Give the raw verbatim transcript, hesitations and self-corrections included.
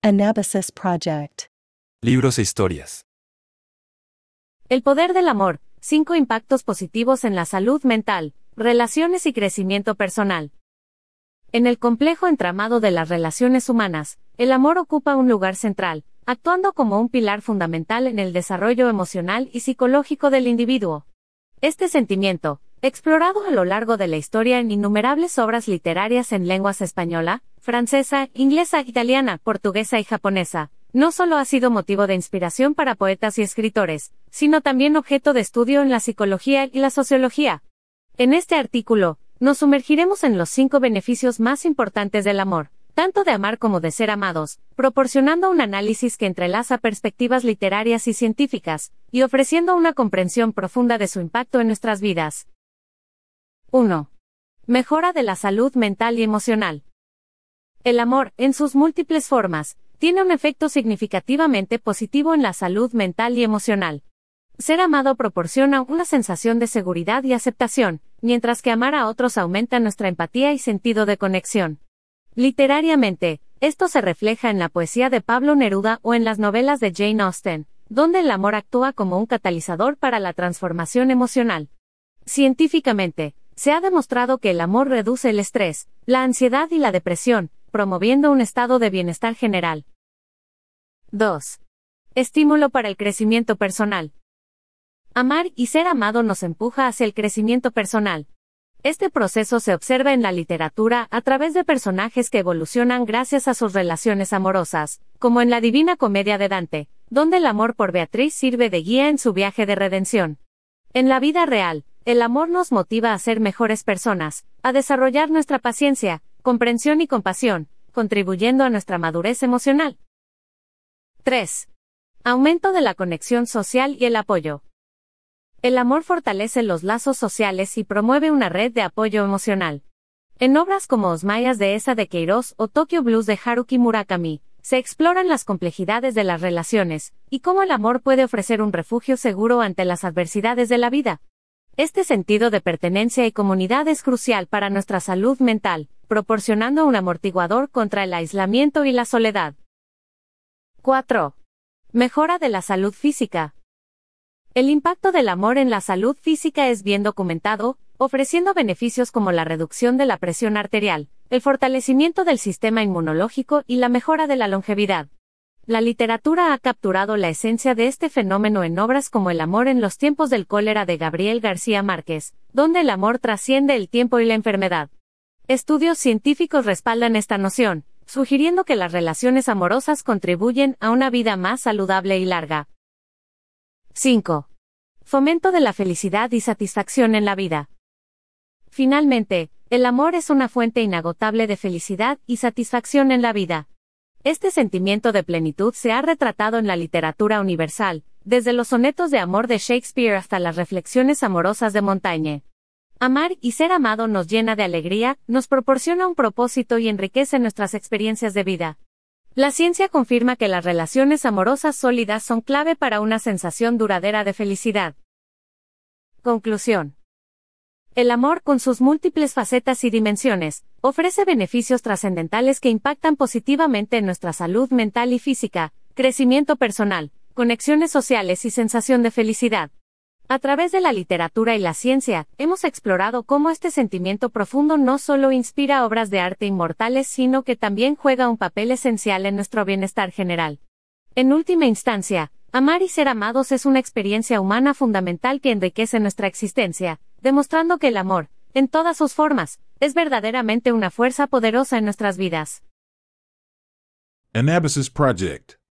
Anabasis Project. Libros e historias. El poder del amor. Cinco impactos positivos en la salud mental, relaciones y crecimiento personal. En el complejo entramado de las relaciones humanas, el amor ocupa un lugar central, actuando como un pilar fundamental en el desarrollo emocional y psicológico del individuo. Este sentimiento, explorado a lo largo de la historia en innumerables obras literarias en lenguas española, francesa, inglesa, italiana, portuguesa y japonesa, no solo ha sido motivo de inspiración para poetas y escritores, sino también objeto de estudio en la psicología y la sociología. En este artículo, nos sumergiremos en los cinco beneficios más importantes del amor, tanto de amar como de ser amados, proporcionando un análisis que entrelaza perspectivas literarias y científicas, y ofreciendo una comprensión profunda de su impacto en nuestras vidas. uno. Mejora de la salud mental y emocional. El amor, en sus múltiples formas, tiene un efecto significativamente positivo en la salud mental y emocional. Ser amado proporciona una sensación de seguridad y aceptación, mientras que amar a otros aumenta nuestra empatía y sentido de conexión. Literariamente, esto se refleja en la poesía de Pablo Neruda o en las novelas de Jane Austen, donde el amor actúa como un catalizador para la transformación emocional. Científicamente, se ha demostrado que el amor reduce el estrés, la ansiedad y la depresión, promoviendo un estado de bienestar general. dos. Estímulo para el crecimiento personal. Amar y ser amado nos empuja hacia el crecimiento personal. Este proceso se observa en la literatura a través de personajes que evolucionan gracias a sus relaciones amorosas, como en la Divina Comedia de Dante, donde el amor por Beatriz sirve de guía en su viaje de redención. En la vida real, el amor nos motiva a ser mejores personas, a desarrollar nuestra paciencia, comprensión y compasión, contribuyendo a nuestra madurez emocional. tres. Aumento de la conexión social y el apoyo. El amor fortalece los lazos sociales y promueve una red de apoyo emocional. En obras como Osmayas de Esa de Queiroz o Tokyo Blues de Haruki Murakami, se exploran las complejidades de las relaciones, y cómo el amor puede ofrecer un refugio seguro ante las adversidades de la vida. Este sentido de pertenencia y comunidad es crucial para nuestra salud mental, proporcionando un amortiguador contra el aislamiento y la soledad. cuatro. Mejora de la salud física. El impacto del amor en la salud física es bien documentado, ofreciendo beneficios como la reducción de la presión arterial, el fortalecimiento del sistema inmunológico y la mejora de la longevidad. La literatura ha capturado la esencia de este fenómeno en obras como El amor en los tiempos del cólera de Gabriel García Márquez, donde el amor trasciende el tiempo y la enfermedad. Estudios científicos respaldan esta noción, sugiriendo que las relaciones amorosas contribuyen a una vida más saludable y larga. cinco. Fomento de la felicidad y satisfacción en la vida. Finalmente, el amor es una fuente inagotable de felicidad y satisfacción en la vida. Este sentimiento de plenitud se ha retratado en la literatura universal, desde los sonetos de amor de Shakespeare hasta las reflexiones amorosas de Montaigne. Amar y ser amado nos llena de alegría, nos proporciona un propósito y enriquece nuestras experiencias de vida. La ciencia confirma que las relaciones amorosas sólidas son clave para una sensación duradera de felicidad. Conclusión. El amor, con sus múltiples facetas y dimensiones, ofrece beneficios trascendentales que impactan positivamente en nuestra salud mental y física, crecimiento personal, conexiones sociales y sensación de felicidad. A través de la literatura y la ciencia, hemos explorado cómo este sentimiento profundo no solo inspira obras de arte inmortales, sino que también juega un papel esencial en nuestro bienestar general. En última instancia, amar y ser amados es una experiencia humana fundamental que enriquece nuestra existencia, demostrando que el amor, en todas sus formas, es verdaderamente una fuerza poderosa en nuestras vidas. Anabasis Project.